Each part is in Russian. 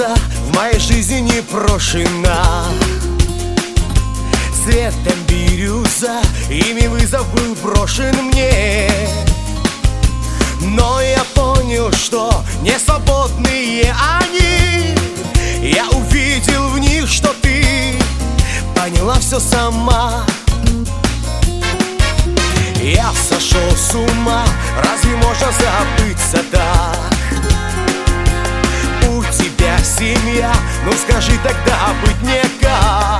глаза в моей жизни непрошена. Цветом бирюза, ими вызов был брошен мне. Но я понял, что не свободные они. Я увидел в них, что ты поняла все сама. Я сошел с ума, разве можно забыться так? У тебя семья, ну скажи тогда быть не как.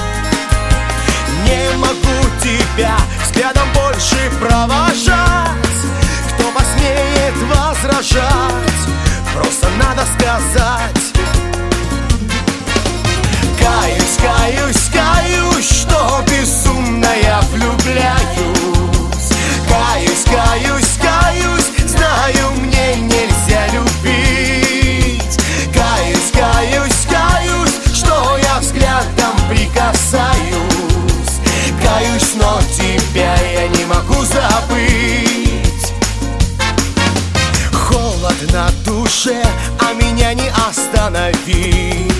Не могу тебя взглядом больше провожать. Кто посмеет возражать, просто надо сказать. Каюсь, каюсь, каюсь, что безумно я влюбляюсь. Каюсь, каюсь, каюсь, знаю, мне нельзя любить. Каюсь, каюсь, каюсь, что я взглядом прикасаюсь. Каюсь, но тебя я не могу забыть. Холод на душе, а меня не остановить.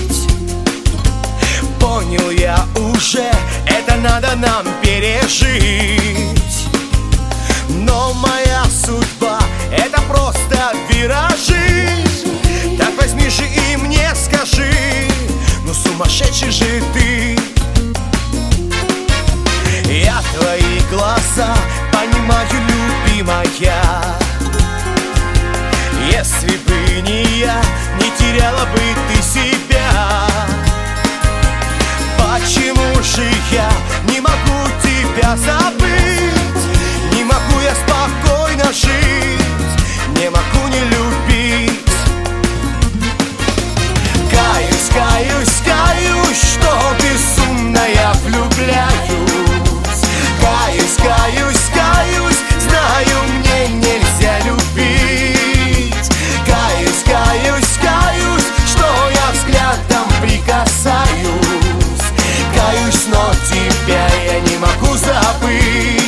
Понял я уже, это надо нам пережить. Но моя судьба — это просто виражи. Так возьми же и мне скажи, ну сумасшедший же ты. Я твои глаза понимаю, любимая. Если бы не я, не теряла бы ты себя. Почему же я не могу тебя забыть? Не могу я спокойно жить, не могу не любить. Каюсь, каюсь, каюсь, что безумно я влюбляюсь. Каюсь, каюсь, каюсь, знаю, мне нельзя любить. Каюсь, каюсь, каюсь, что я взглядом прикасаюсь. Каюсь, но тебя я не могу забыть.